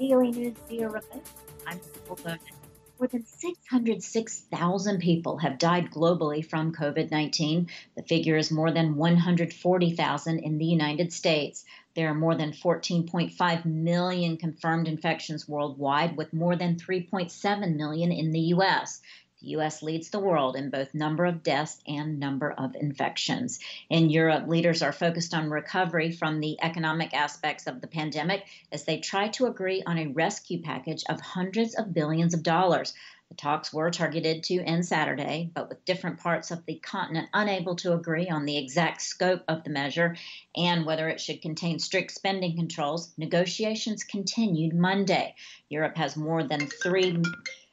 VOA News via remote. I'm Nicole Bowman. More than 606,000 people have died globally from COVID-19. The figure is more than 140,000 in the United States. There are more than 14.5 million confirmed infections worldwide, with more than 3.7 million in the U.S. The U.S. leads the world in both number of deaths and number of infections. In Europe, leaders are focused on recovery from the economic aspects of the pandemic as they try to agree on a rescue package of hundreds of billions of dollars. The talks were targeted to end Saturday, but with different parts of the continent unable to agree on the exact scope of the measure and whether it should contain strict spending controls, negotiations continued Monday. Europe has more than 3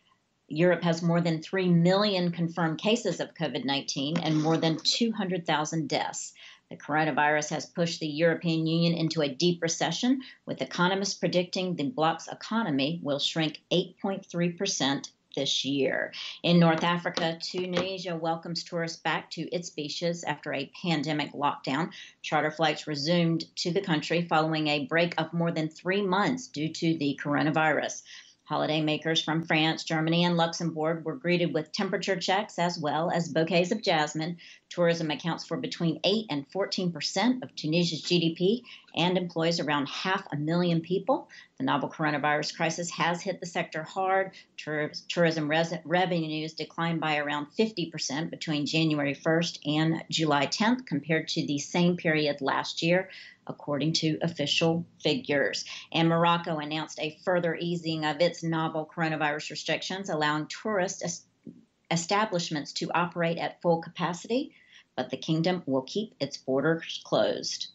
million confirmed cases of COVID-19 and more than 200,000 deaths. The coronavirus has pushed the European Union into a deep recession, with economists predicting the bloc's economy will shrink 8.3% this year. In North Africa, Tunisia welcomes tourists back to its beaches after a pandemic lockdown. Charter flights resumed to the country following a break of more than 3 months due to the coronavirus. Holidaymakers from France, Germany, and Luxembourg were greeted with temperature checks as well as bouquets of jasmine. Tourism accounts for between 8 and 14% of Tunisia's GDP and employs around 500,000 people. The novel coronavirus crisis has hit the sector hard. Tourism revenues declined by around 50% between January 1st and July 10th compared to the same period last year, according to official figures. And Morocco announced a further easing of its novel coronavirus restrictions, allowing tourist establishments to operate at full capacity, but the kingdom will keep its borders closed.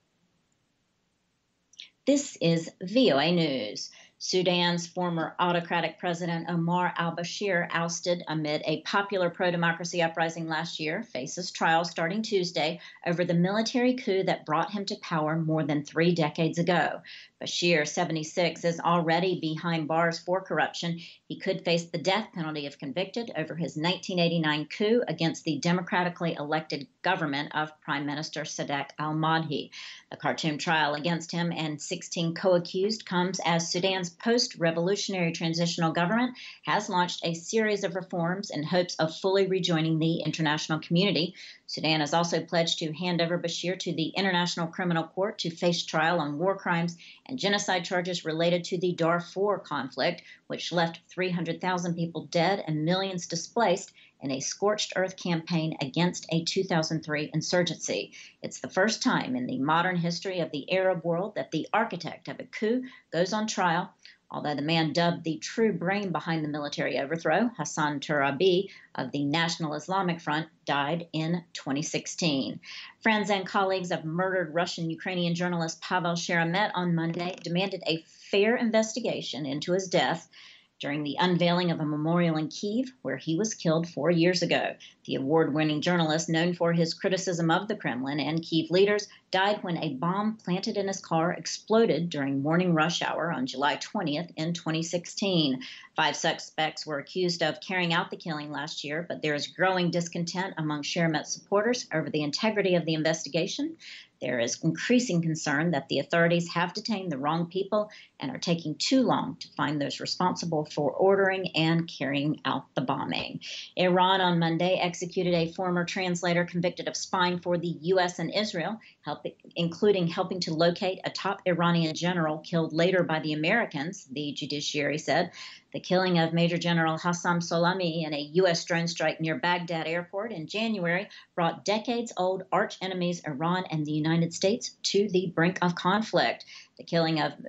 This is VOA News. Sudan's former autocratic president Omar al-Bashir, ousted amid a popular pro-democracy uprising last year, faces trial starting Tuesday over the military coup that brought him to power more than 3 decades ago. Bashir, 76, is already behind bars for corruption. He could face the death penalty if convicted over his 1989 coup against the democratically elected government of Prime Minister Sadat al-Madhi. The Khartoum trial against him and 16 co-accused comes as Sudan's post-revolutionary transitional government has launched a series of reforms in hopes of fully rejoining the international community. Sudan has also pledged to hand over Bashir to the International Criminal Court to face trial on war crimes and genocide charges related to the Darfur conflict, which left 300,000 people dead and millions displaced in a scorched earth campaign against a 2003 insurgency. It's the first time in the modern history of the Arab world that the architect of a coup goes on trial, although the man dubbed the true brain behind the military overthrow, Hassan Turabi of the National Islamic Front, died in 2016. Friends and colleagues of murdered Russian-Ukrainian journalist Pavel Sheremet on Monday demanded a fair investigation into his death during the unveiling of a memorial in Kyiv, where he was killed 4 years ago. The award-winning journalist, known for his criticism of the Kremlin and Kyiv leaders, died when a bomb planted in his car exploded during morning rush hour on July 20th in 2016. 5 suspects were accused of carrying out the killing last year, but there is growing discontent among Sheremet's supporters over the integrity of the investigation. There is increasing concern that the authorities have detained the wrong people and are taking too long to find those responsible for ordering and carrying out the bombing. Iran on Monday executed a former translator convicted of spying for the U.S. and Israel, including helping to locate a top Iranian general killed later by the Americans, the judiciary said. The killing of Major General Hassan Soleimani in a U.S. drone strike near Baghdad airport in January brought decades-old arch-enemies Iran and the United States to the brink of conflict. The killing of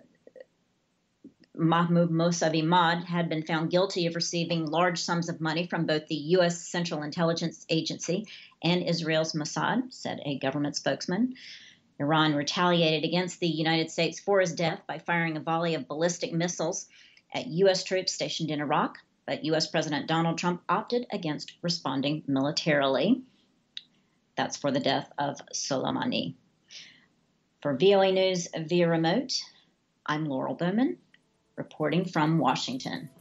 Mahmoud Mossadegh had been found guilty of receiving large sums of money from both the U.S. Central Intelligence Agency and Israel's Mossad, said a government spokesman. Iran retaliated against the United States for his death by firing a volley of ballistic missiles at U.S. troops stationed in Iraq, but U.S. President Donald Trump opted against responding militarily. That's for the death of Soleimani. For VOA News via remote, I'm Laurel Bowman, reporting from Washington.